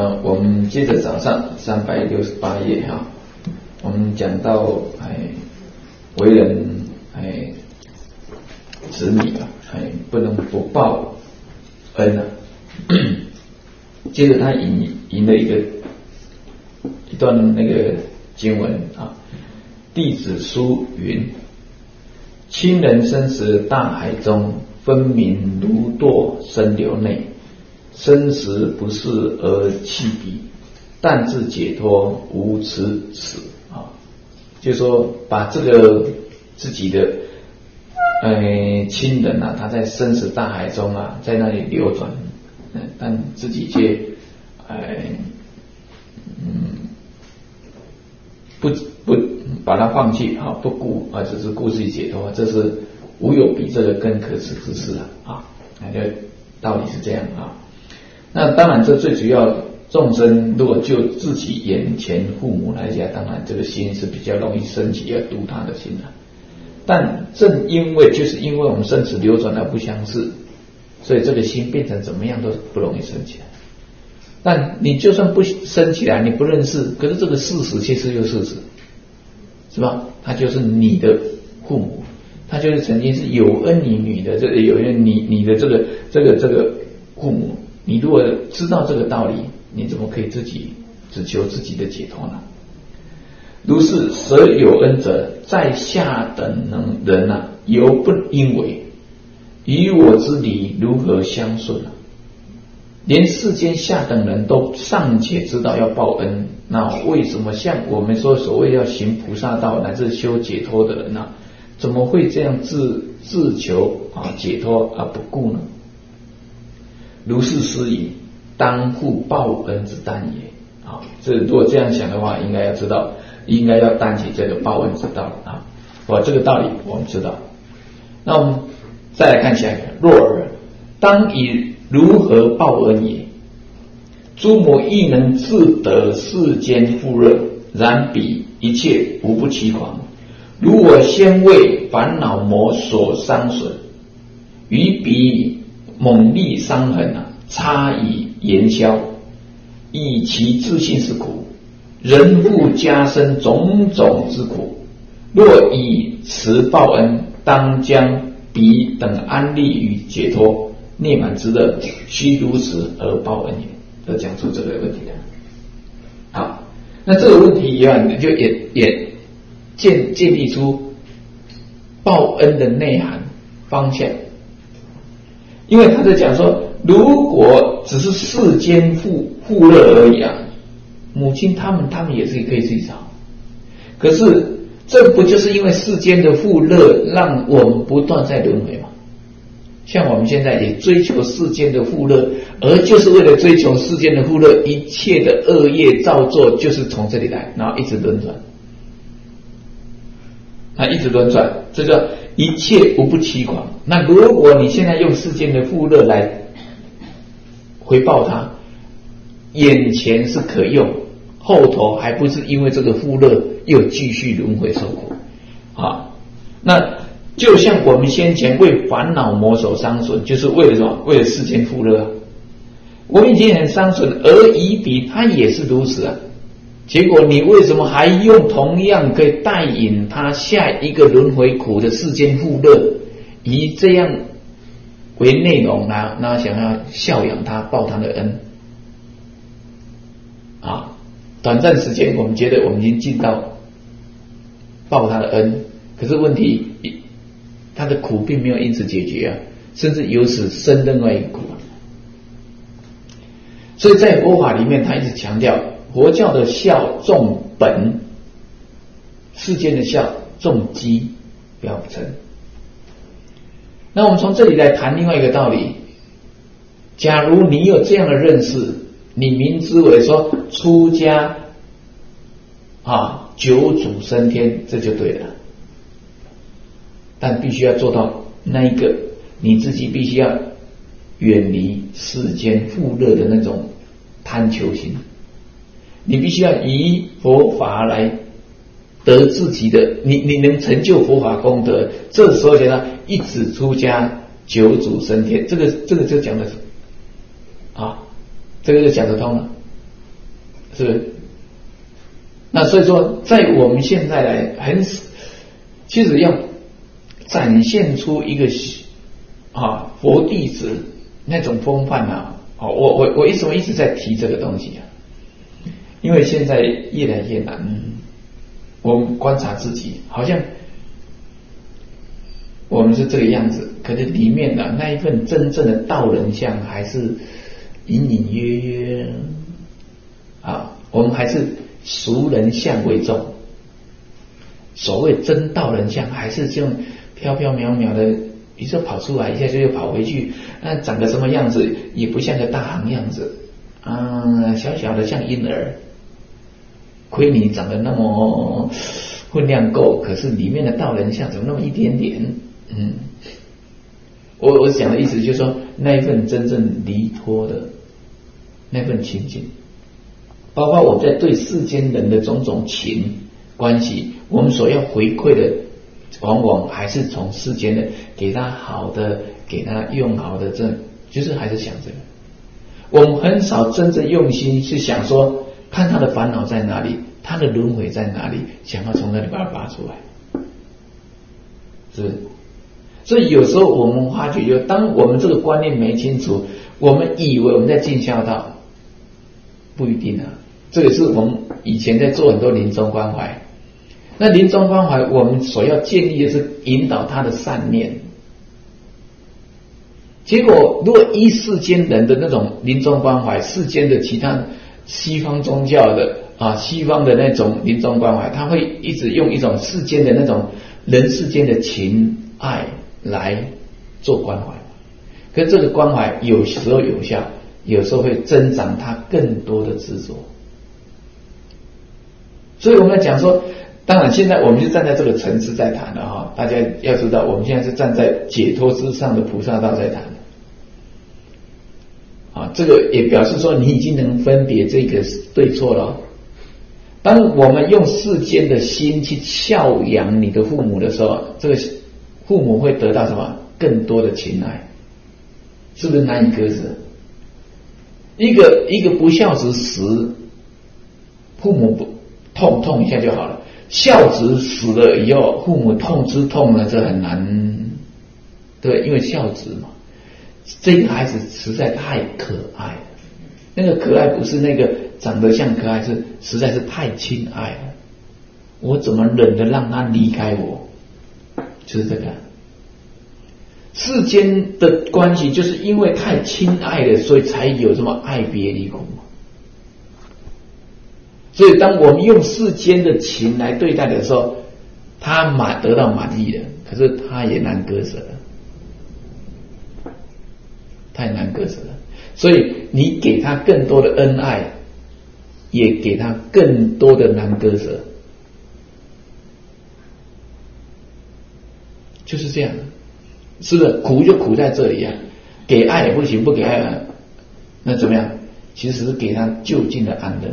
我们接着早上368页哈，我们讲到为人子女不能不报恩啊。接着他引了一段那个经文啊，弟子书云：亲人生死大海中，分明如堕深流内，生死不是而弃彼，但自解脱无此死啊。就是说把这个自己的亲人啊，他在生死大海中啊，在那里流转，但自己却不把它放弃啊，不顾啊，只是顾自己解脱，这是无有比这个更可耻之事了啊！那就道理是这样啊。那当然，这最主要众生如果就自己眼前父母来讲，当然这个心是比较容易升起要度他的心的。但正因为我们生死流转而不相似，所以这个心变成怎么样都不容易升起来。但你就算不升起来，你不认识，可是这个事实其实就是事实，是吧？他就是你的父母，他就是曾经是有恩于你的，这个有恩你的这个父母。你如果知道这个道理，你怎么可以自己只求自己的解脱呢？如是舍有恩者，在下等人啊，犹不应为，与我之理如何相顺啊？连世间下等人都尚且知道要报恩，那为什么像我们说所谓要行菩萨道乃至修解脱的人啊，怎么会这样自求解脱而不顾呢？如是思矣，当负报恩之担也啊！这如果这样想的话，应该要知道，应该要担起这个报恩之道啊！这个道理我们知道。那我们再来看下一个，若尔，当以如何报恩也？诸魔亦能自得世间富乐，然彼一切无不欺狂。如我先为烦恼魔所伤损，于彼猛力伤痕差以言消，以其自信是苦，人复加深种种之苦。若以此报恩，当将彼等安立于解脱涅槃之乐，须如此而报恩也。要讲出这个问题的。好，那这个问题一样就也建立出报恩的内涵方向。因为他在讲说，如果只是世间富乐而已啊，母亲他们也是可以去找。可是这不就是因为世间的富乐让我们不断在轮回吗？像我们现在也追求世间的富乐，而就是为了追求世间的富乐，一切的恶业造作就是从这里来，然后一直轮转，一直轮转，这叫一切无不欺狂。那如果你现在用世间的富乐来回报它，眼前是可用，后头还不是因为这个富乐又继续轮回受苦啊？那就像我们先前为烦恼魔所伤损，就是为了什么？为了世间富乐啊。我们已经很伤损，而以彼他也是如此啊。结果你为什么还用同样可以带引他下一个轮回苦的世间富乐，以这样为内容那想要孝养他，报他的恩啊？短暂时间我们觉得我们已经尽到报他的恩，可是问题他的苦并没有因此解决啊，甚至由此生另外一个苦啊。所以在佛法里面他一直强调，佛教的孝重本，世间的孝重机，不要成。那我们从这里来谈另外一个道理，假如你有这样的认识，你明知为说出家九祖升天，这就对了。但必须要做到那一个，你自己必须要远离世间富乐的那种贪求心，你必须要以佛法来得自己的，你能成就佛法功德，这时候讲到一子出家九祖升天，这个就讲的这个就讲得通了是不是？那所以说，在我们现在来其实要展现出一个佛弟子那种风范啊，我为什么一直在提这个东西啊？因为现在越来越难，我们观察自己，好像我们是这个样子，可是里面的那一份真正的道人相还是隐隐约约啊，我们还是俗人相为重。所谓真道人相，还是这种飘飘渺渺的，一下跑出来，一下就又跑回去，长个什么样子也不像个大行样子啊，小小的像婴儿。亏你长得那么分量够，可是里面的道人相怎么那么一点点？我讲的意思就是说，那一份真正离脱的那份清净，包括我在对世间人的种种情关系，我们所要回馈的，往往还是从世间的给他好的，给他用好的，这就是还是想这个。我们很少真正用心去想说，看他的烦恼在哪里，他的轮回在哪里，想要从那里把它拔出来，是不是？所以有时候我们发觉，就当我们这个观念没清楚，我们以为我们在尽孝道，不一定啊。这个是我们以前在做很多临终关怀，那临终关怀我们所要建立的是引导他的善念。结果如果依世间人的那种临终关怀，世间的其他西方宗教的西方的那种临终关怀，他会一直用一种世间的那种人世间的情爱来做关怀，可是这个关怀有时候有效，有时候会增长他更多的执着。所以我们要讲说，当然现在我们就站在这个层次在谈了哈，大家要知道我们现在是站在解脱之上的菩萨道在谈这个也表示说你已经能分别这个对错了。当我们用世间的心去孝养你的父母的时候，这个父母会得到什么？更多的情爱，是不是难以割舍？一个不孝子死，父母不痛一下就好了，孝子死了以后，父母痛之痛呢，这很难，对，因为孝子嘛，这个孩子实在太可爱了，那个可爱不是那个长得像可爱，是实在是太亲爱了，我怎么忍得让他离开我？就是这个世间的关系，就是因为太亲爱了，所以才有这么爱别离苦。所以当我们用世间的情来对待的时候，他得到满意了，可是他也难割舍了，太难割舍了。所以你给他更多的恩爱，也给他更多的难割舍，就是这样。是不是苦就苦在这里啊？给爱也不行，不给爱那怎么样？其实是给他就近的安乐。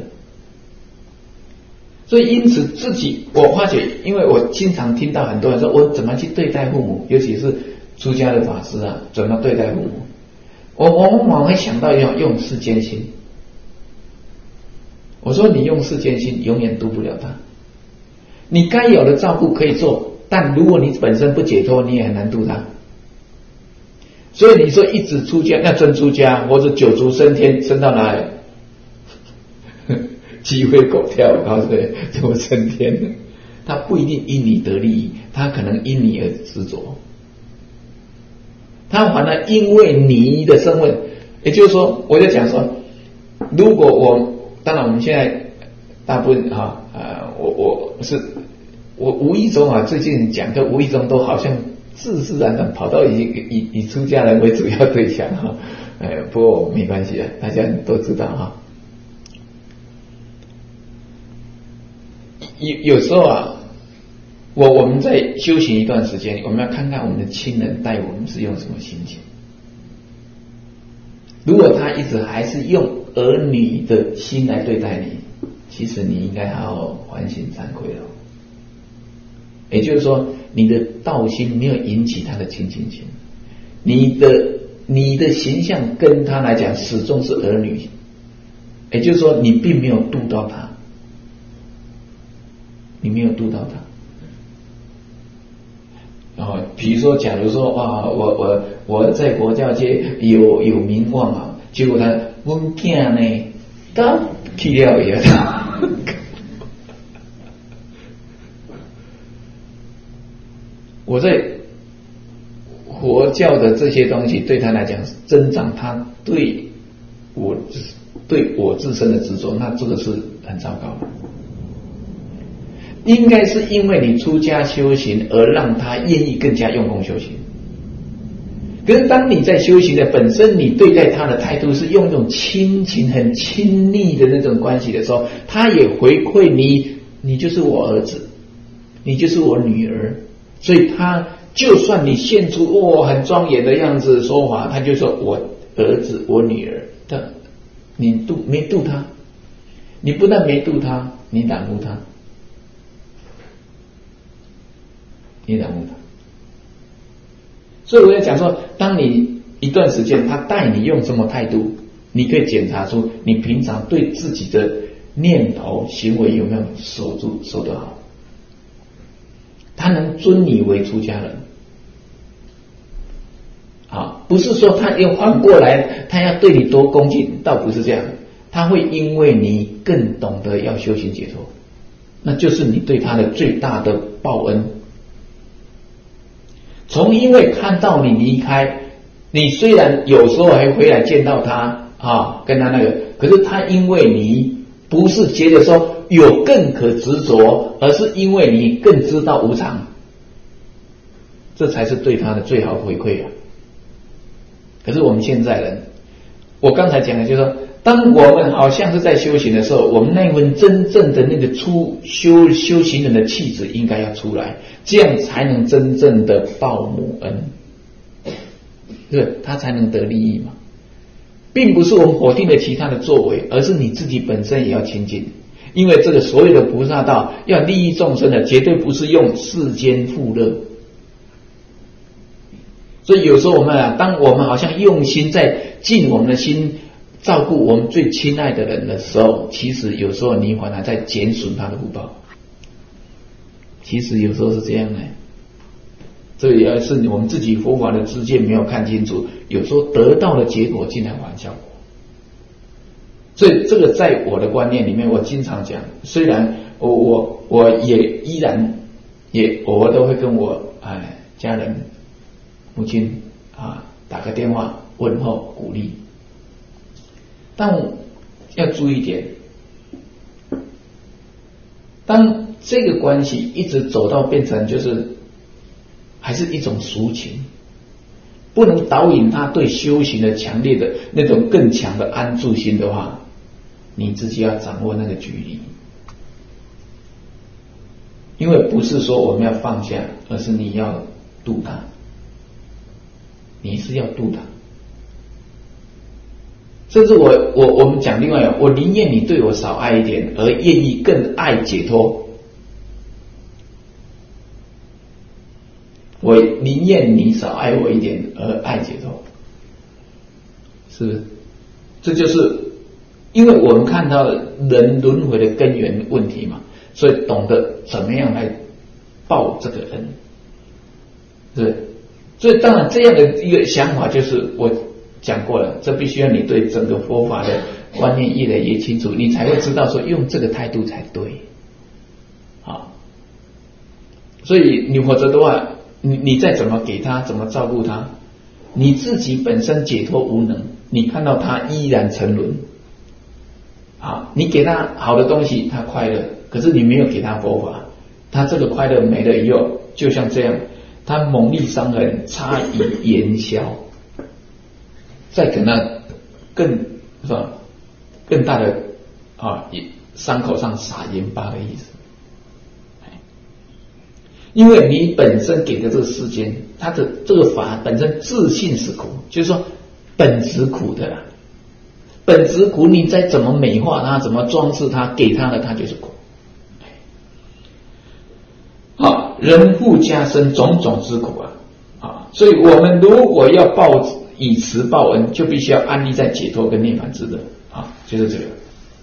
所以因此自己我发觉，因为我经常听到很多人说，我怎么去对待父母，尤其是出家的法师啊，怎么对待父母？我往往会想到要用世间心。我说你用世间心永远度不了他，你该有的照顾可以做，但如果你本身不解脱，你也很难度他。所以你说一直出家，那真出家或者九足升天，升到哪里？鸡飞狗跳，我告诉你，怎么升天呢？他不一定因你得利益，他可能因你而执着。他反而因为你的身份，也就是说，我在讲说，如果当然我们现在大部分我无意中最近讲的无意中都好像自然的跑到以出家人为主要对象不过没关系大家都知道有时候我们在修行一段时间，我们要看看我们的亲人待我们是用什么心情。如果他一直还是用儿女的心来对待你，其实你应该好好反省惭愧了。也就是说，你的道心没有引起他的亲近心，你的形象跟他来讲始终是儿女， 也就是说你并没有度到他，你没有度到他。比如说假如说哇，我在佛教界有名望啊，结果他问囝呢他去了也我在佛教的这些东西对他来讲增长他对我自身的执着，那这个是很糟糕的。应该是因为你出家修行而让他愿意更加用功修行。可是当你在修行的本身，你对待他的态度是用一种亲情很亲昵的那种关系的时候，他也回馈你就是我儿子，你就是我女儿，所以他就算你现出很庄严的样子说法，他就说我儿子我女儿，你没度他，你不但没度他，你染污他，所以我要讲说，当你一段时间他带你用什么态度，你可以检查出你平常对自己的念头行为有没有守得好。他能尊你为出家人不是说他要反过来他要对你多恭敬，倒不是这样，他会因为你更懂得要修行解脱，那就是你对他的最大的报恩。从因为看到你离开，你虽然有时候还回来见到他跟他可是他因为你不是觉得说有更可执着，而是因为你更知道无常，这才是对他的最好回馈啊。可是我们现在人，我刚才讲的就是说，当我们好像是在修行的时候，我们那份真正的那个修行人的气质应该要出来，这样才能真正的报母恩，对，他才能得利益嘛。并不是我们否定了其他的作为，而是你自己本身也要清净。因为这个所有的菩萨道要利益众生的，绝对不是用世间富乐。所以有时候我们当我们好像用心在尽我们的心照顾我们最亲爱的人的时候，其实有时候你反而在减损他的福报。其实有时候是这样的，这也是我们自己佛法的知见没有看清楚，有时候得到的结果竟然反效果。所以这个在我的观念里面，我经常讲，虽然我也依然也偶尔都会跟我家人母亲打个电话问候鼓励，但要注意一点，当这个关系一直走到变成就是还是一种俗情，不能导引他对修行的强烈的那种更强的安住心的话，你自己要掌握那个距离。因为不是说我们要放下，而是你要度他，你是要度他。甚至我们讲另外，我宁愿你对我少爱一点，而愿意更爱解脱。我宁愿你少爱我一点，而爱解脱，是不是？这就是因为我们看到人轮回的根源问题嘛，所以懂得怎么样来报这个恩，是不是？所以当然这样的一个想法，就是我讲过了，这必须要你对整个佛法的观念越来越清楚，你才会知道说用这个态度才对。所以你否则的话，你再怎么给他，怎么照顾他，你自己本身解脱无能，你看到他依然沉沦。你给他好的东西，他快乐，可是你没有给他佛法，他这个快乐没了以后，就像这样，他猛力伤痕，差以言消，再可能更大的伤口上撒盐巴的意思。因为你本身给的这个世间，它的这个法本身自性是苦，就是说本质苦的啦。本质苦，你再怎么美化它，怎么装饰它，给它的它就是苦。人复加深种种之苦所以我们如果要以慈报恩，就必须要安立在解脱跟涅槃之乐就是这个。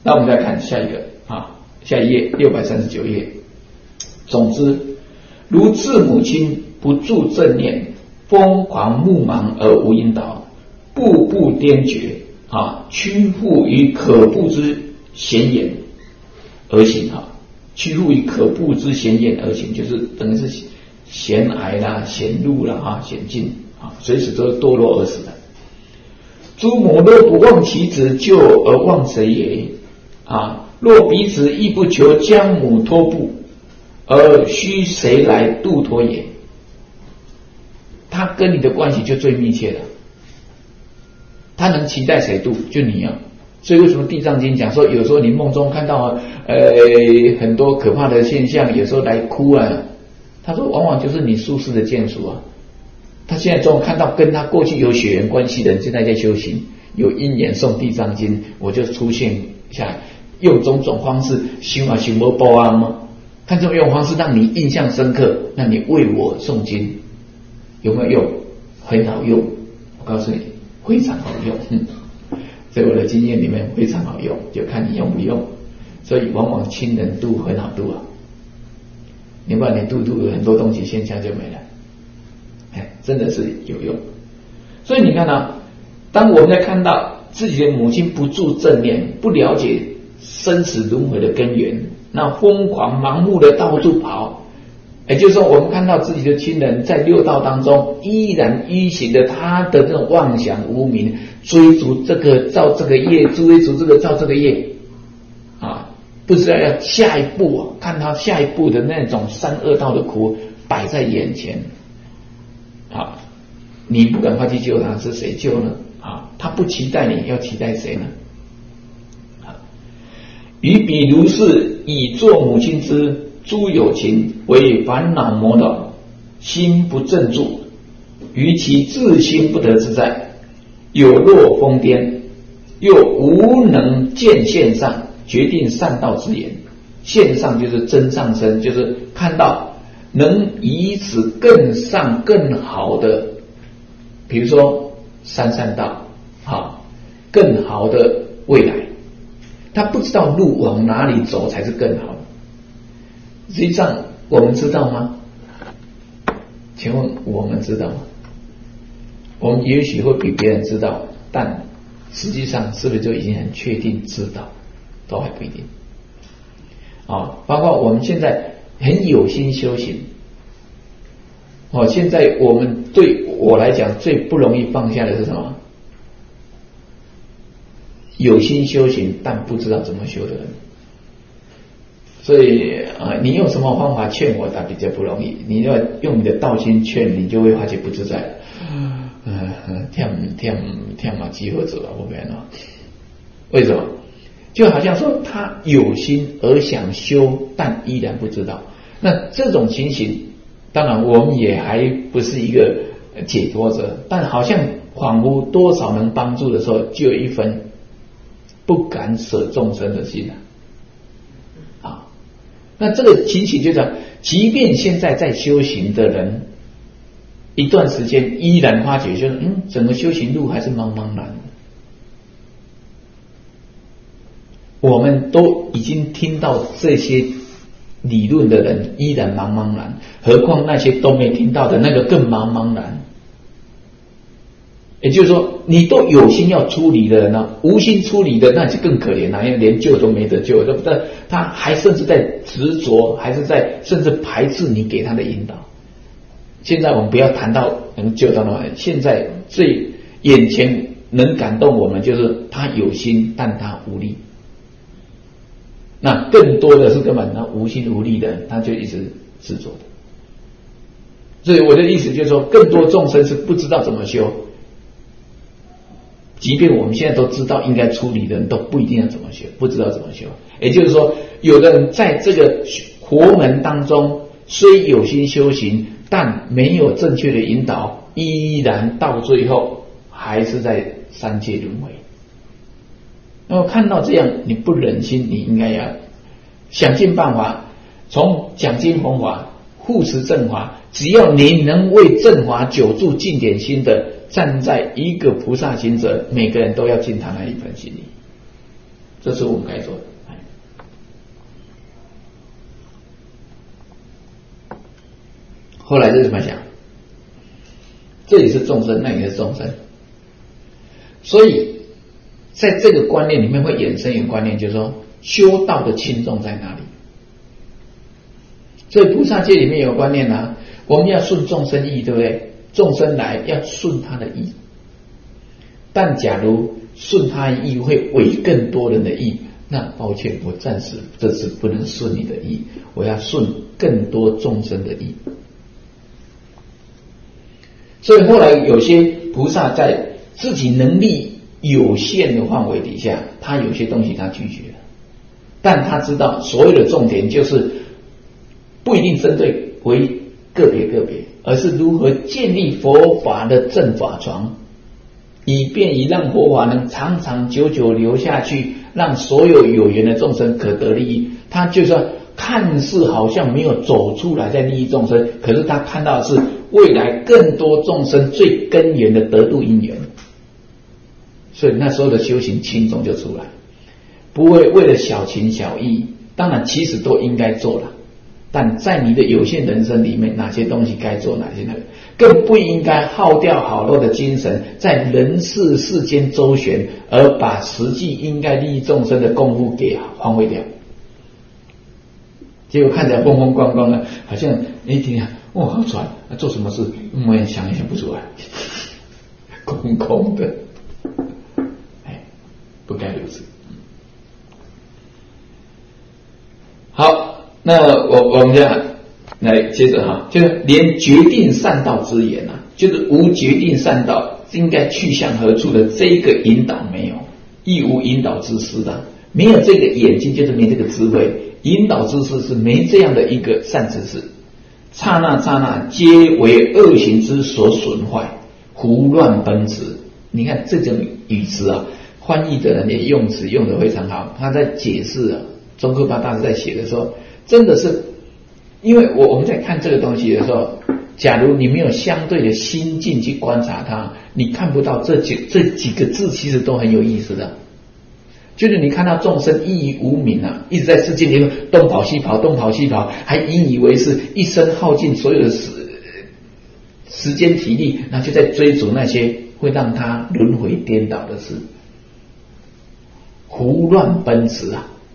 那我们再看下一个下一页639页。总之，如自母亲不住正念，疯狂目盲而无引导，步步颠厥屈服于可怖之闲言而行屈服于可怖之闲言而行，就是等于是险隘啦、险路啦、险境随时都堕落而死的。诸母若不忘其子，救而忘谁也？若彼子亦不求将母托步，而须谁来度托也？他跟你的关系就最密切了，他能期待谁度？就你啊。所以为什么地藏经讲说，有时候你梦中看到很多可怕的现象，有时候来哭啊，他说往往就是你宿世的眷属啊。他现在终于看到跟他过去有血缘关系的人，现在在修行，有因缘诵地藏经，我就出现下来，用种种方式修啊修没报啊吗？看这种方式让你印象深刻，那你为我诵经有没有用？很好用，我告诉你，非常好用。在我的经验里面非常好用，就看你用不用。所以往往亲人度很好度啊，你把你度很多东西现象就没了，真的是有用。所以你看当我们在看到自己的母亲不住正念，不了解生死轮回的根源，那疯狂盲目的到处跑，也就是说我们看到自己的亲人在六道当中依然依循着他的这种妄想无明，追逐这个造这个业，追逐这个造这个业不知道要下一步看他下一步的那种三恶道的苦摆在眼前你不赶快去救他，是谁救呢？他不期待你，要期待谁呢？于彼如是，以作母亲之诸有情，为烦恼魔导，心不正住，于其自心不得自在，有若疯癫，又无能见线上，决定善道之言。线上就是真上身，就是看到能以此更上更好的，比如说善道更好的未来，他不知道路往哪里走才是更好的。实际上我们知道吗？请问我们知道吗？我们也许会比别人知道，但实际上是不是就已经很确定知道？都还不一定包括我们现在很有心修行现在我们对我来讲最不容易放下的是什么？有心修行但不知道怎么修的人。所以你用什么方法劝我，他比较不容易。你要用你的道心劝，你就会发觉不自在了。跳马集合者我不然为什么？就好像说他有心而想修，但依然不知道。那这种情形，当然我们也还不是一个解脱者，但好像恍惚多少能帮助的时候，就有一分不敢舍众生的心那这个情形就讲，即便现在在修行的人，一段时间依然发觉就是整个修行路还是茫茫然。我们都已经听到这些理论的人依然茫茫然，何况那些都没听到的那个更茫茫然。也就是说，你都有心要出离的人无心出离的那就更可怜因为连救都没得救，但他还甚至在执着，还是在甚至排斥你给他的引导。现在我们不要谈到能救到的，现在最眼前能感动我们就是他有心，但他无力。那更多的是根本他无心无力的人，他就一直执着的。所以我的意思就是说，更多众生是不知道怎么修。即便我们现在都知道应该出离的人，都不一定要怎么修，不知道怎么修。也就是说，有的人在这个佛门当中虽有心修行，但没有正确的引导，依然到最后还是在三界轮回。那么看到这样，你不忍心，你应该要想尽办法，从讲经弘法、护持正法，只要你能为正法久住尽点心的，站在一个菩萨行者，每个人都要尽他那一份心力。 这是我们该做的。后来是怎么想？这里是众生，那也是众生，所以在这个观念里面会衍生一个观念，就是说修道的轻重在哪里？所以菩萨界里面有观念啊，我们要顺众生意，对不对？众生来要顺他的意，但假如顺他的意会违更多人的意，那抱歉，我暂时这次不能顺你的意，我要顺更多众生的意。所以后来有些菩萨在自己能力有限的范围底下，他有些东西他拒绝了，但他知道所有的重点就是不一定针对为个别，而是如何建立佛法的正法床，以便让佛法能长长久久流下去，让所有有缘的众生可得利益。他就说看似好像没有走出来在利益众生，可是他看到的是未来更多众生最根源的得度因缘，所以那时候的修行轻重就出来，不会为了小情小义，当然其实都应该做了，但在你的有限人生里面，哪些东西该做，哪些那个，更不应该耗掉好多的精神在人世世间周旋，而把实际应该利益众生的功夫给荒废掉。结果看起来风风光光的，好像一听哇好喘，做什么事我也想也想不出来，空空的，不该如此。好，那我们这样来接着哈，就是连决定善道之言啊，就是无决定善道应该去向何处的这个引导没有，亦无引导之师的，没有这个眼睛就是没这个智慧。引导之事是没这样的一个善知识，刹那刹那皆为恶行之所损坏，胡乱奔驰。你看这种语词啊，翻译的人也用词用得非常好。他在解释啊，宗喀巴大师在写的时候，真的是因为我们在看这个东西的时候，假如你没有相对的心境去观察它，你看不到这几个字其实都很有意思的。就是你看到众生意义无明啊，一直在世界里面东跑西跑，还引以为是，一生耗尽所有的时间体力，然后就在追逐那些会让他轮回颠倒的事，胡乱奔驰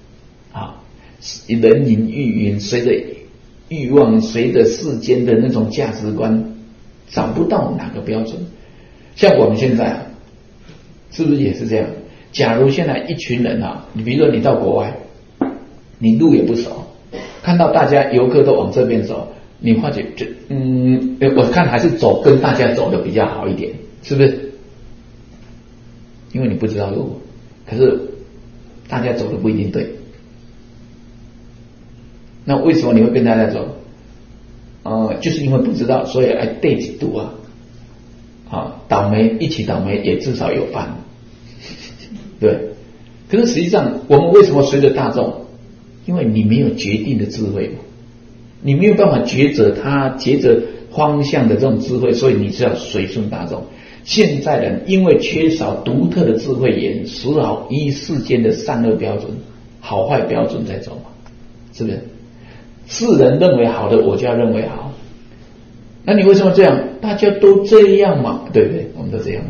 人云亦云，随着欲望，随着世间的那种价值观，找不到哪个标准。像我们现在啊，是不是也是这样？假如现在一群人啊，你比如说你到国外，你路也不熟，看到大家游客都往这边走，你发觉我看还是走跟大家走的比较好一点，是不是？因为你不知道路，可是大家走的不一定对。那为什么你会跟大家走？就是因为不知道，所以对几度倒霉一起倒霉也至少有饭。对，可是实际上我们为什么随着大众？因为你没有决定的智慧嘛，你没有办法抉择方向的这种智慧，所以你是要随顺大众。现在人因为缺少独特的智慧眼，只好依世间的善恶标准、好坏标准在走嘛，是不是？世人认为好的，我就要认为好。那你为什么这样？大家都这样嘛，对不对？我们都这样嘛。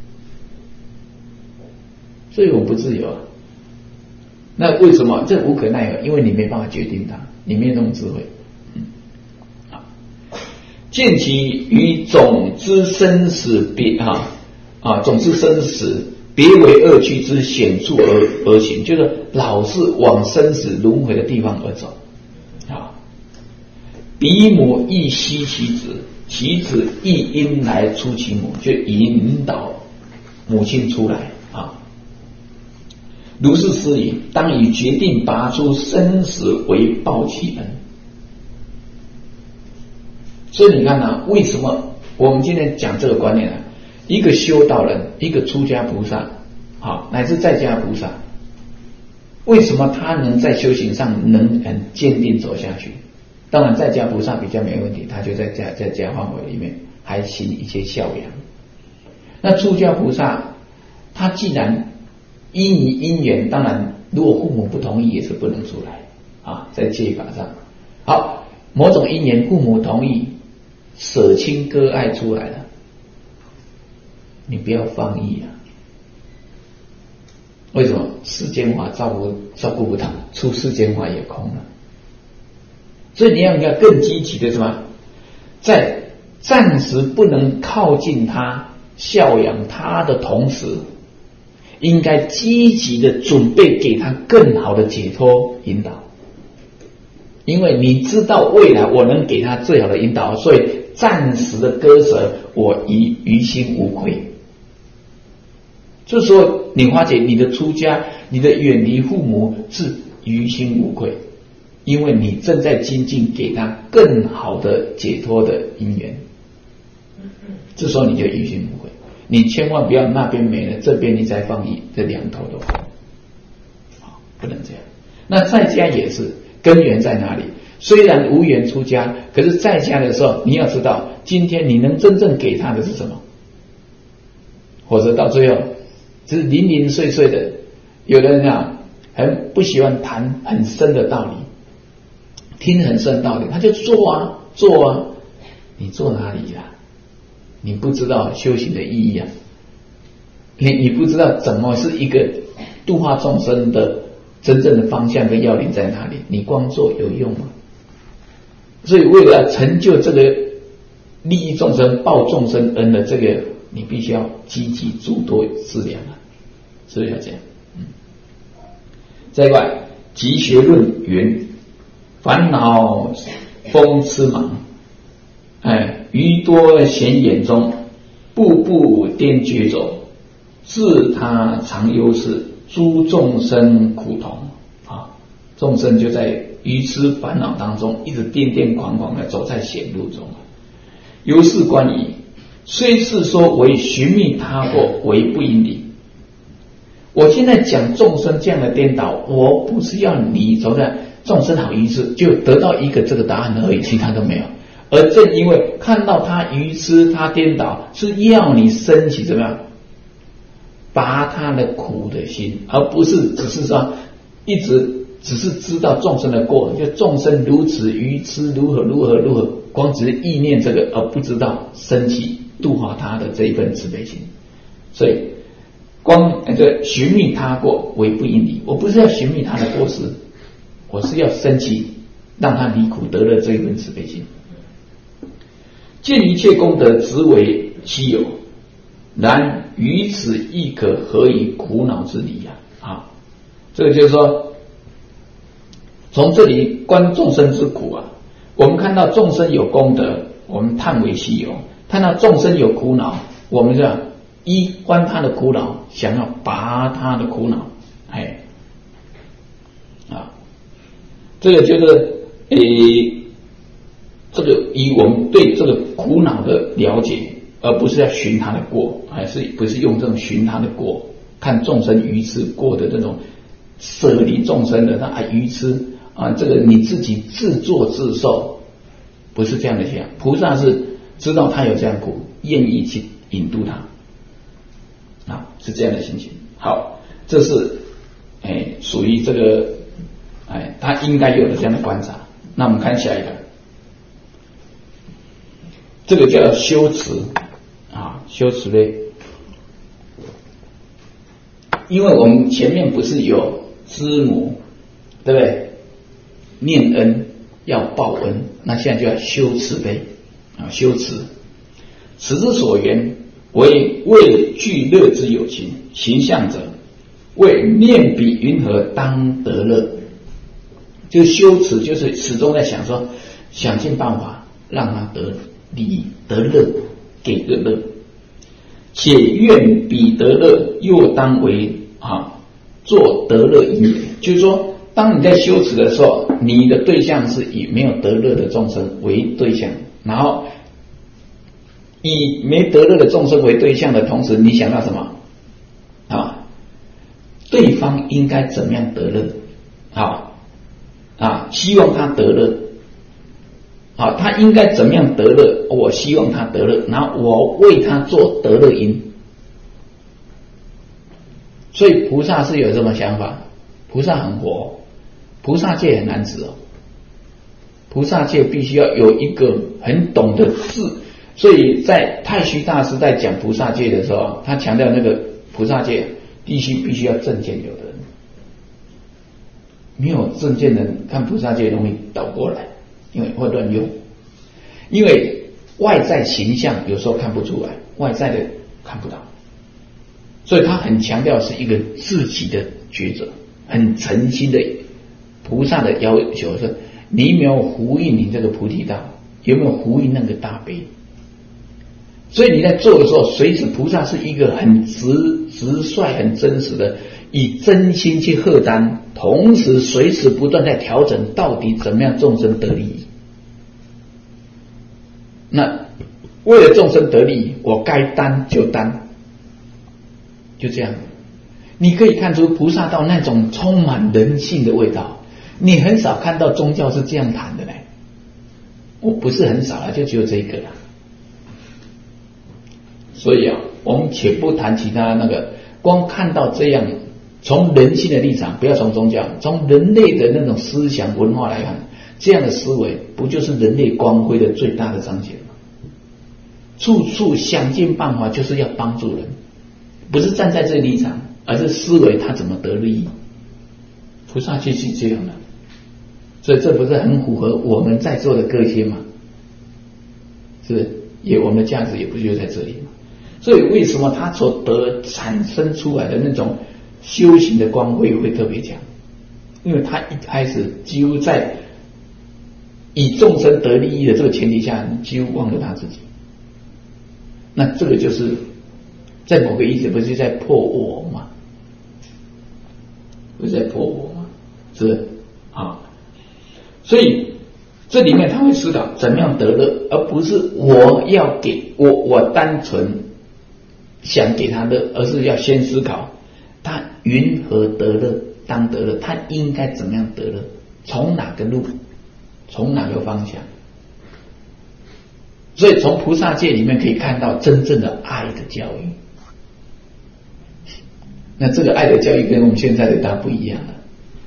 所以我不自由啊。那为什么？这无可奈何，因为你没办法决定它，你没有那种智慧。见其与总之生死别总之生死别为恶趣之险处而行，就是老是往生死轮回的地方而走彼母亦惜其子，其子亦因来出其母，就引导母亲出来如是思矣，当以决定拔出生死为报其恩。所以你看为什么我们今天讲这个观念一个修道人，一个出家菩萨乃至在家菩萨，为什么他能在修行上能很坚定走下去？当然在家菩萨比较没问题，他就在家范围里面还行一些孝养。那出家菩萨他既然依你因缘，当然如果父母不同意也是不能出来啊，在戒法上。好，某种因缘父母同意，舍亲割爱出来了，你不要放逸啊。为什么？世间法照顾不到，出世间法也空了。所以你要更积极的什么，在暂时不能靠近他孝养他的同时，应该积极的准备给他更好的解脱引导。因为你知道未来我能给他最好的引导，所以暂时的割舍我于心无愧。这时候你发觉你的出家，你的远离父母是于心无愧，因为你正在精进给他更好的解脱的因缘。这时候你就于心无愧，你千万不要那边没了，这边你再放逸，这两头都好，不能这样。那在家也是，根源在哪里？虽然无缘出家，可是在家的时候，你要知道，今天你能真正给他的是什么？否则到最后只是零零碎碎的。有的人啊，很不喜欢谈很深的道理，听很深道理，他就做啊，你做哪里啊？你不知道修行的意义啊，你不知道怎么是一个度化众生的真正的方向跟要领在哪里，你光做有用吗？所以为了成就这个利益众生报众生恩的这个，你必须要积极诸多资粮啊，是不是要这样？再外集学论云，烦恼风痴盲，余多闲眼中，步步颠绝走，自他常忧事，诸众生苦同啊，众生就在愚痴烦恼当中，一直颠颠狂狂的走在险路中。由是观矣，虽是说为寻觅他过，为不因理。我现在讲众生这样的颠倒，我不是要你走在众生好愚痴就得到一个这个答案而已，其他都没有。而正因为看到他愚痴他颠倒，是要你升起怎么样拔他的苦的心，而不是只是说一直只是知道众生的过，就众生如此愚痴如何，光只是意念这个，而不知道升起度化他的这一份慈悲心。所以光寻觅他过为不因理，我不是要寻觅他的过失，我是要升起让他离苦得乐这一份慈悲心。见一切功德只为稀有，然于此亦可何以苦恼之理啊？这个就是说，从这里观众生之苦啊，我们看到众生有功德，我们叹为稀有；看到众生有苦恼，我们就依观他的苦恼，想要拔他的苦恼。这个就是这个以我们对这个苦恼的了解，而不是要寻他的过，还是不是用这种寻他的过，看众生愚痴过的这种舍离众生的他愚痴啊，这个你自己自作自受，不是这样的想。菩萨是知道他有这样苦，愿意去引渡他啊，是这样的心情。好，这是属于这个他应该有的这样的观察。那我们看下一个。这个叫修持啊，修持类。因为我们前面不是有知母，对不对？念恩要报恩，那现在就要修慈悲啊，修持。此之所缘，为具乐之有情，行相者为念彼云何当得乐。就修持，就是始终在想说，想尽办法让他得利益得乐，给个乐，且愿彼得乐，又当为做得乐因缘。就是说，当你在修持的时候，你的对象是以没有得乐的众生为对象，然后以没得乐的众生为对象的同时，你想到什么对方应该怎么样得乐希望他得乐。他应该怎么样得乐？我希望他得乐，然后我为他做得乐因。所以菩萨是有这么想法， 菩萨很活，菩萨戒很难指哦。菩萨戒必须要有一个很懂得智，所以在太虚大师在讲菩萨戒的时候，他强调那个菩萨戒必须要正见有的人，没有正见的人看菩萨戒容易倒过来，因为会乱用，因为外在形象有时候看不出来，外在的看不到，所以他很强调是一个自己的抉择，很诚心的菩萨的要求是。你有没有呼应你这个菩提道？有没有呼应那个大悲？所以你在做的时候，随时菩萨是一个很直率、很真实的，以真心去荷担，同时随时不断在调整，到底怎么样众生得利益。那为了众生得利益，我该担就担，就这样。你可以看出菩萨道那种充满人性的味道。你很少看到宗教是这样谈的嘞，我不是很少了，就只有这个了。所以我们且不谈其他那个，光看到这样，从人性的立场，不要从宗教，从人类的那种思想文化来看，这样的思维不就是人类光辉的最大的彰显吗？处处想尽办法就是要帮助人，不是站在这个立场，而是思维他怎么得利益。菩萨就是这样的。所以这不是很符合我们在座的个性吗？是不是？也我们的价值也不就在这里吗？所以为什么他所产生出来的那种修行的光辉会特别强？因为他一开始几乎在以众生得利益的这个前提下，几乎忘了他自己。那这个就是在某个意思不是在破我吗？不是在破我吗？是不是啊？所以这里面他会思考怎么样得乐，而不是我要给我单纯想给他乐，而是要先思考他云何得乐，当得乐，他应该怎么样得乐，从哪个路，从哪个方向。所以从菩萨戒里面可以看到真正的爱的教育。那这个爱的教育跟我们现在的大不一样了。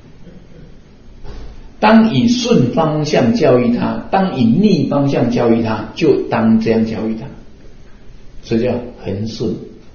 当以顺方向教育他，当以逆方向教育他，就当这样教育他，所以叫恒顺，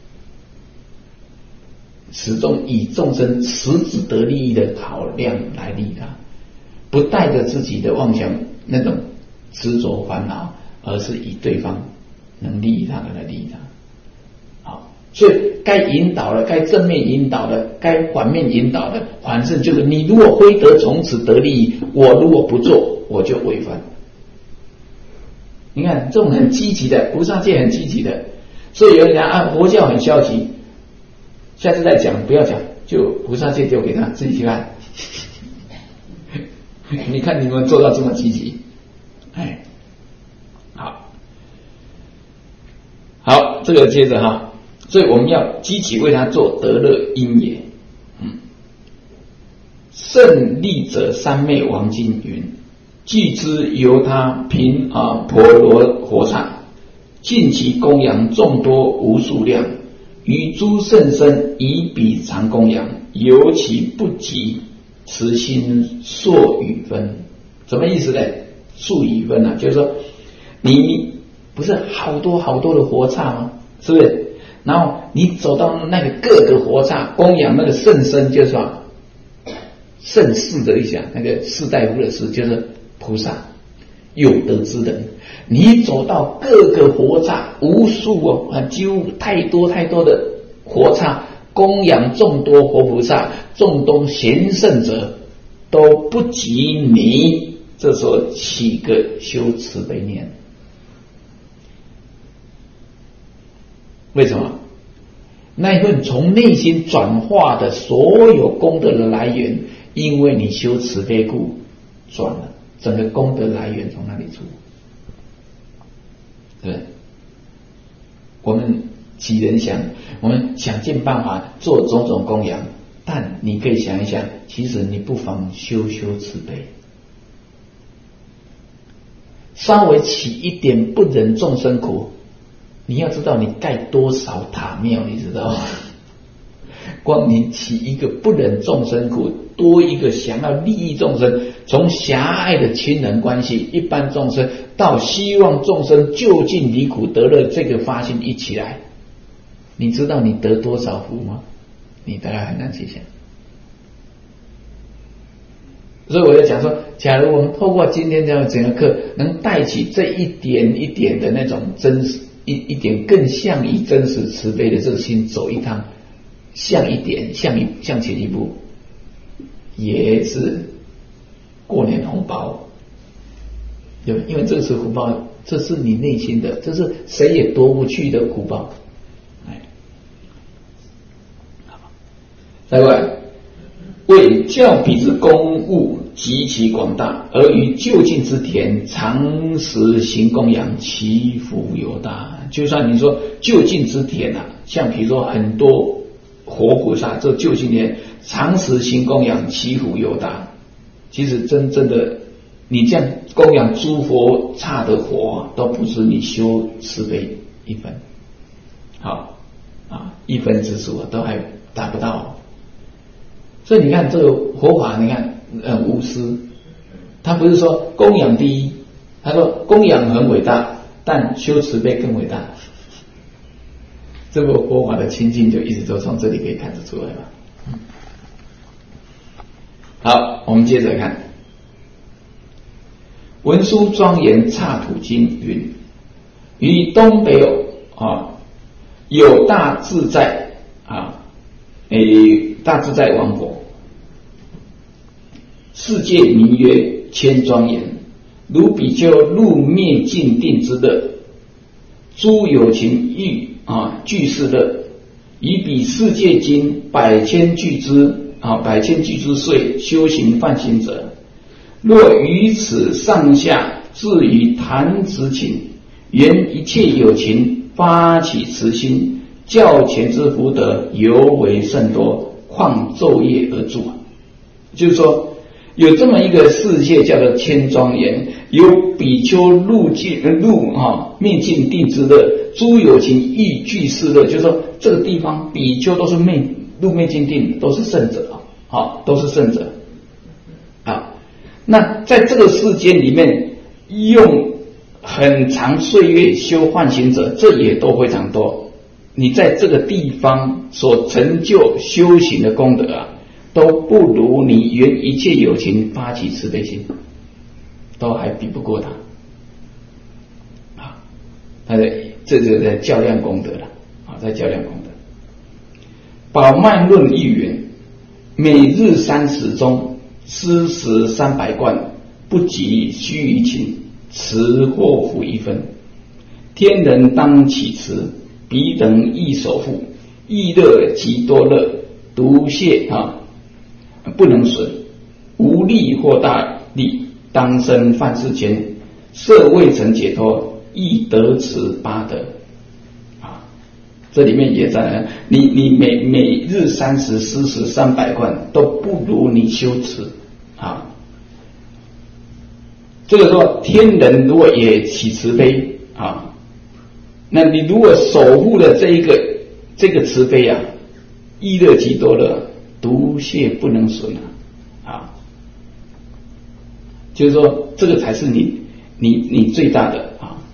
始终以众生实质得利益的考量来利他，不带着自己的妄想那种执着烦恼，而是以对方能利益他的来利益他。好，所以该引导的，该正面引导的，该反面引导的，反正就是你如果非得从此得利益，我如果不做，我就违反。你看这种很积极的，菩萨戒很积极的，所以有人讲佛教很消极，下次再讲，不要讲，就菩萨戒丢给他自己去看。你看你们做到这么积极，好，这个接着哈。所以我们要积极为他做得乐因也。胜利者三昧王经云：既知由他频婆罗佛刹，尽其供养众多无数量，于诸圣身以彼常供养，由其不及，慈心数与分。什么意思呢？数与分啊，就是说你不是好多好多的佛刹吗？是不是？然后你走到那个各个佛刹供养那个圣身，就是说圣士的意思，那个士大夫的士就是菩萨有德之人。你走到各个佛刹无数几乎太多太多的佛刹供养众多活菩萨，众多贤圣者，都不及你这时候起个修慈悲念。为什么？那一份从内心转化的所有功德的来源，因为你修慈悲故转了，整个功德来源从那里出。对，我们几人想，我们想尽办法做种种供养，但你可以想一想，其实你不妨修慈悲，稍微起一点不忍众生苦。你要知道你盖多少塔庙，你知道吗？ 光你起一个不忍众生苦，多一个想要利益众生，从狭隘的亲人关系、一般众生，到希望众生就近离苦得乐，这个发心一起来，你知道你得多少福吗？你大概很难去想。所以我在讲说，假如我们透过今天这样整个课，能带起这一点一点的那种真实，一点更像以真实慈悲的这个心走一趟，向一点，向前一步，也是过年红包。对，因为这是福报，这是你内心的，这是谁也夺不去的福报。哎，再过来。为教彼之公务极其广大，而于就近之田常时行供养，其福尤大。就算你说就近之田啊，像比如说很多活菩萨，这就近田常时行供养，其福尤大。其实真正的你这样供养诸佛刹的佛，都不是你修慈悲一分，好啊，一分之数都还达不到。所以你看这个佛法，你看无私，他不是说供养第一，他说供养很伟大，但修慈悲更伟大。这个佛法的清净就一直都从这里可以看得出来了。好，我们接着看文殊庄严刹土经云：于东北有大自在大自在王佛，世界名曰千庄严，如比丘入灭尽定之乐，诸有情欲具是乐，以彼世界经百千俱之岁修行梵行者，若于此上下至于弹指顷，缘一切有情发起慈心，较前之福德尤为甚多，况昼夜而住。就是说有这么一个世界叫做千庄严，有比丘入灭尽定之乐，诸有情欲具是乐。就是说这个地方比丘都是入灭尽定，都是圣者，都是圣者。那在这个世间里面用很长岁月修梵行者，这也都非常多。你在这个地方所成就修行的功德都不如你缘一切有情发起慈悲心，都还比不过他。这就在较量功德了，在较量功德。宝鬘论亦云：每日30钟，施食300贯，不及须臾顷，持或福1分。天人当起持，彼等亦守护，亦乐极多乐，独谢不能损，无利或大利，当生梵世间，设未曾解脱，亦得持8德。这里面也在你每日30施食300贯都不如你修持这个说天人如果也起慈悲那你如果守护了这个慈悲亦乐极多乐，独谢不能损就是说这个才是你最大的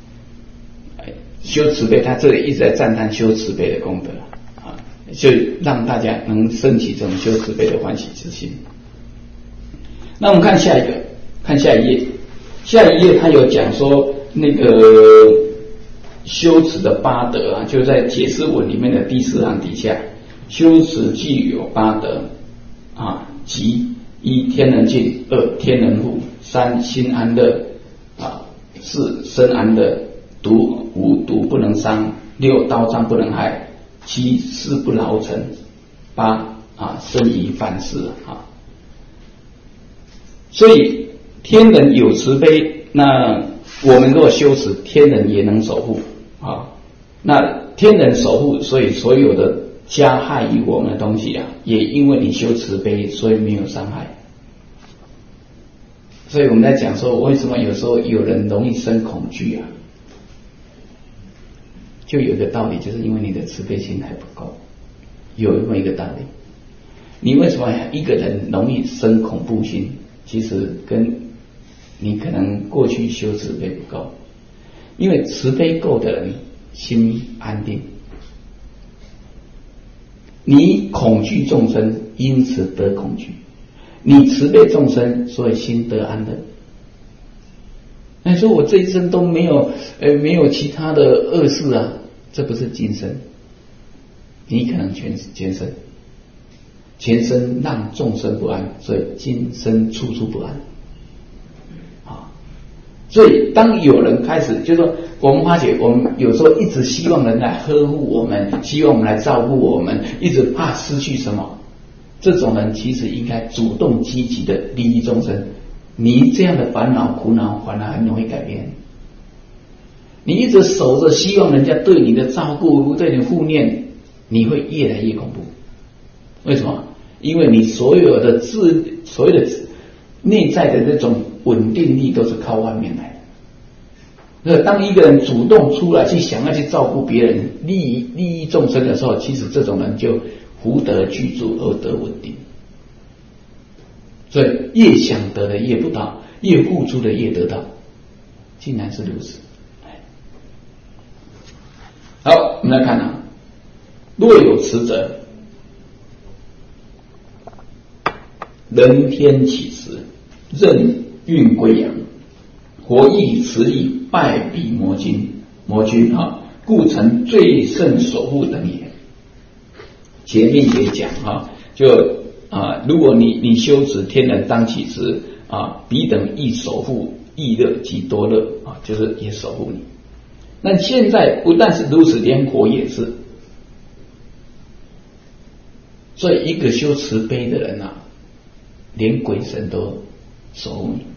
修慈悲。他这里一直在赞叹修慈悲的功德就让大家能升起这种修慈悲的欢喜之心。那我们看下一页，下一页他有讲说那个修持的8德就在解释文里面的第4行底下，修持具有8德即1天人境，2天人护，3心安乐4身安乐，5毒不能伤，6刀杖不能害，7事不劳尘，8生于凡事所以天人有慈悲，那我们若修持，天人也能守护那天人守护，所以所有的加害于我们的东西也因为你修慈悲，所以没有伤害。所以我们在讲说，为什么有时候有人容易生恐惧就有一个道理，就是因为你的慈悲心还不够有这么一个道理。你为什么一个人容易生恐怖心？其实跟你可能过去修慈悲不够，因为慈悲够的人心安定。你恐惧众生，因此得恐惧；你慈悲众生，所以心得安乐。那你说我这一生都没有其他的恶事啊，这不是今生，你可能前生让众生不安，所以今生处处不安。所以当有人开始就是说，我们发觉我们有时候一直希望人来呵护我们，希望我们来照顾我们，一直怕失去什么，这种人其实应该主动积极的利益众生。你这样的烦恼苦恼反而很容易改变。你一直守着希望人家对你的照顾，对你护念，你会越来越恐怖。为什么？因为你所谓的内在的那种稳定力都是靠外面来的。那当一个人主动出来去想要去照顾别人、利益众生的时候，其实这种人就福德具足而得稳定。所以越想得的越不到，越付出的越得到，竟然是如此。好，我们来看啊，若有慈者，人天起时，任运归阳，活益慈力，败彼魔君故成最胜守护等也。前面也讲如果你修持天人当起时彼等亦守护益乐及多乐就是也守护你。那现在不但是如此，连火也是。所以一个修慈悲的人连鬼神都守护你，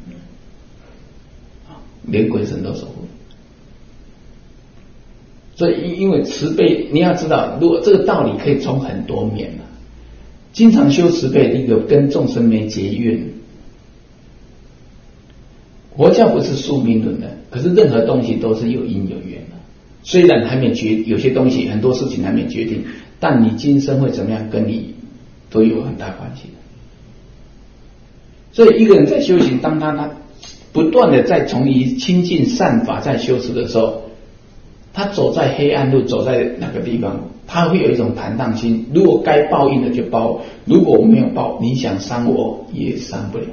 连鬼神都守护你。所以因为慈悲，你要知道，如果这个道理可以从很多面经常修慈悲，一个跟众生没结怨。佛教不是宿命论的，可是任何东西都是有因有缘的。虽然还没有些东西很多事情还没决定，但你今生会怎么样，跟你都有很大关系的。所以一个人在修行，当他不断的在从于亲近善法在修持的时候，他走在黑暗路，走在哪个地方，他会有一种坦荡心。如果该报应的就报，如果没有报，你想伤我也伤不了。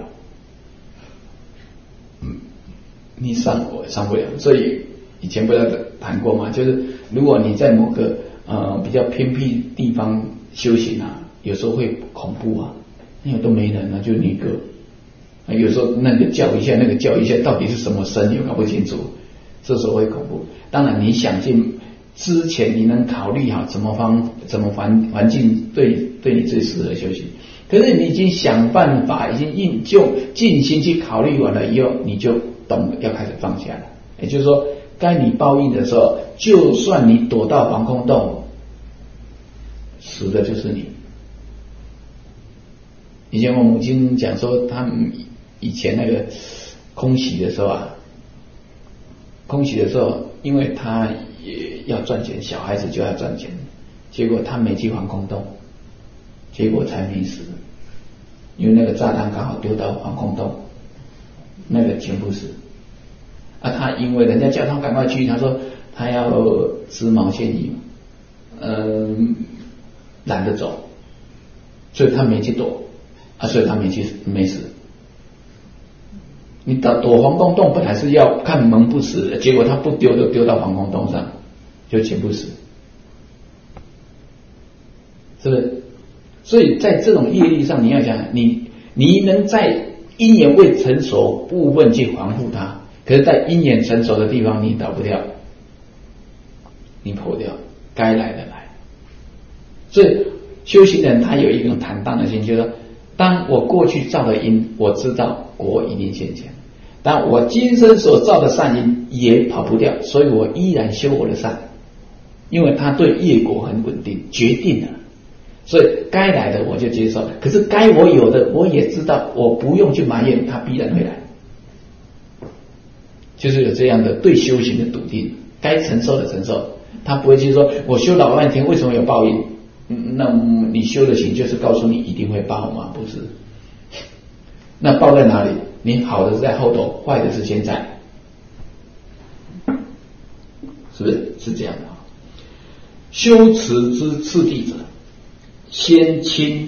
你伤我伤不了。所以以前不是谈过吗？就是如果你在某个比较偏僻地方修行有时候会恐怖因为都没人就你一个。有时候那个叫一下，那个叫一下，到底是什么声又搞不清楚，这时候会恐怖。当然你想尽之前，你能考虑好怎么环境对你最适合修行。可是你已经想办法，已经尽心去考虑完了以后，你就懂要开始放下了。也就是说，该你报应的时候，就算你躲到防空洞，死的就是你。以前我母亲讲说，他们以前那个空袭的时候因为他也要赚钱，小孩子就要赚钱，结果他没去防空洞，结果才没死。因为那个炸弹刚好丢到防空洞，那个全部死。他因为人家叫他赶快去，他说他要织毛线衣，懒得走，所以他没去躲，所以他没死。你躲防空洞本来是要看门不死的，结果他不丢就丢到防空洞上，就全部死，是不是？所以在这种业力上，你要讲你能在因缘未成熟部分去防护它，可是在因缘成熟的地方你倒不掉，你破掉，该来的来。所以修行人他有一种坦荡的心，就是说，当我过去造的因，我知道果一定现前，但我今生所造的善因也跑不掉，所以我依然修我的善，因为他对业果很稳定，决定了。所以该来的我就接受，可是该我有的我也知道，我不用去埋怨，他必然会来。就是有这样的对修行的笃定，该承受的承受，他不会去说我修老半天为什么有报应， 那你修的行就是告诉你一定会报吗？不是。那报在哪里？你好的是在后头，坏的是现在，是不是？是这样的。修持之次第者，先亲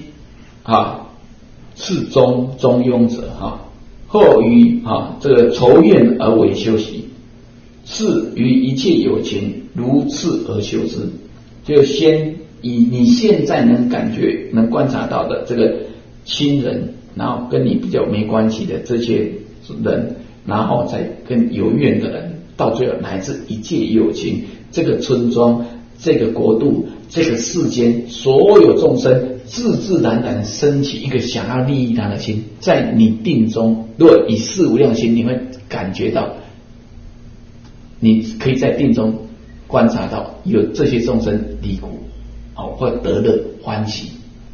次中庸者后于这个仇怨而为修习，次于一切有情如次而修之。就先以你现在能感觉能观察到的这个亲人，然后跟你比较没关系的这些人，然后再跟有怨的人，到最后乃至一切有情，这个村庄，这个国度，这个世间所有众生，自自然然升起一个想要利益他的心。在你定中，如果以四无量心，你会感觉到，你可以在定中观察到有这些众生离苦或得乐欢喜。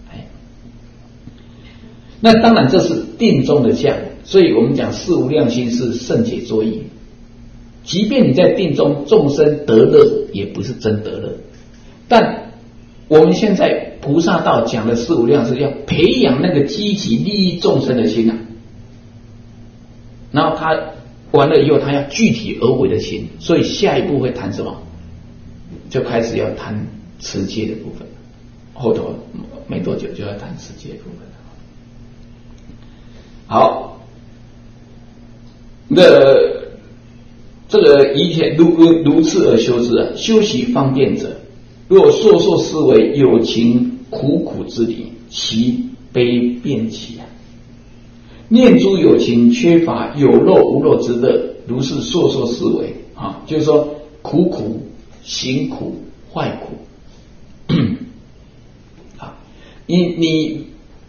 那当然这是定中的相，所以我们讲四无量心是圣解作意。即便你在定中众生得乐，也不是真得乐。但我们现在菩萨道讲的四无量是要培养那个积极利益众生的心然后他完了以后，他要具体而为的心，所以下一步会谈什么？就开始要谈持戒的部分，后头没多久就要谈持戒的部分。好，这个以前如次而修之修习方便者，若烁烁思维有情苦苦之理，其悲变起念诸有情缺乏有漏无漏之乐，如是烁烁思维就是说苦行苦坏苦你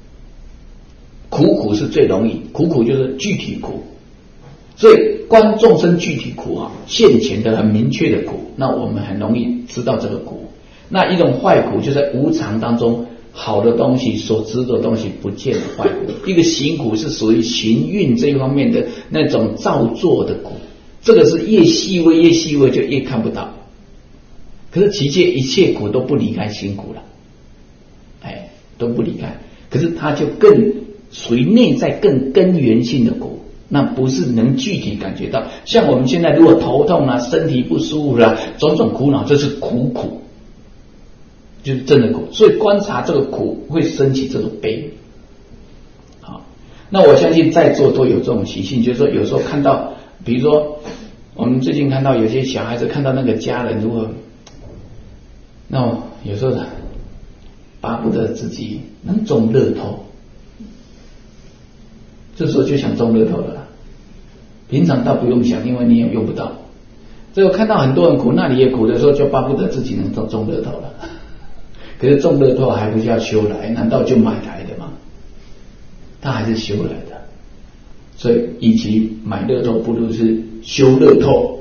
苦是最容易，苦就是具体苦，所以观众生具体苦现前的很明确的苦，那我们很容易知道这个苦。那一种坏苦就在无常当中，好的东西所知的东西不见的坏苦。一个行苦是属于行运这一方面的那种造作的苦，这个是越细微就越看不到。可是其实一切苦都不离开行苦了，都不离开，可是它就更属于内在更根源性的苦，那不是能具体感觉到。像我们现在如果头痛身体不舒服种种苦恼，这是苦，就是真的苦。所以观察这个苦会升起这种悲。好，那我相信在座都有这种习性，就是说有时候看到，比如说我们最近看到有些小孩子看到那个家人如何，那有时候巴不得自己能中乐透，这时候就想中乐透了。平常倒不用想，因为你也用不到。所以我看到很多人苦，那里也苦的时候，就巴不得自己能中乐透了。可是中乐透还不是要修来，难道就买来的吗？他还是修来的。所以与其买乐透，不如是修乐透。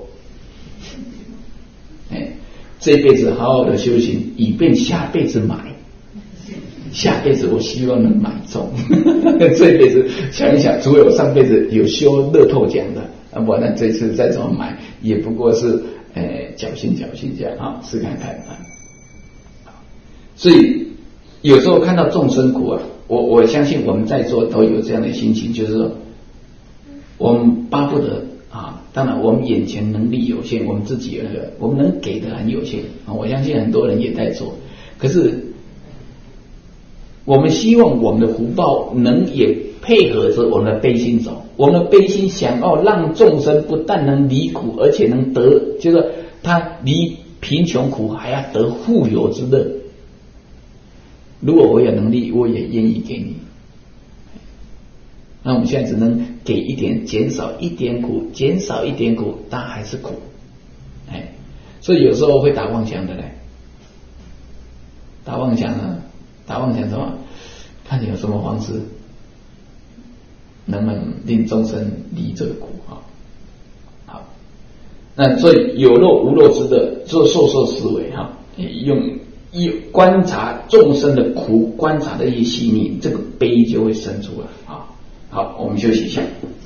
这辈子好好的修行，以便下辈子买。下辈子我希望能买中，这辈子想一想，除非我上辈子有修乐透奖的，不然这次再怎么买，也不过是侥幸这样试看看所以有时候看到众生苦我相信我们在座都有这样的心情，就是说我们巴不得当然我们眼前能力有限，我们自己有我们能给的很有限我相信很多人也在做，可是我们希望我们的福报能也配合着我们的悲心走，我们的悲心想要让众生不但能离苦，而且能得，就是他离贫穷苦还要得富有之乐。如果我有能力，我也愿意给你。那我们现在只能给一点，减少一点苦，减少一点苦，但还是苦。所以有时候会打妄想的嘞，打妄想什么？看你有什么方式能不能令众生离这个苦好，那所以有漏无漏之乐，做受思维用观察众生的苦，观察的一些细腻，这个悲就会生出来好，我们休息一下。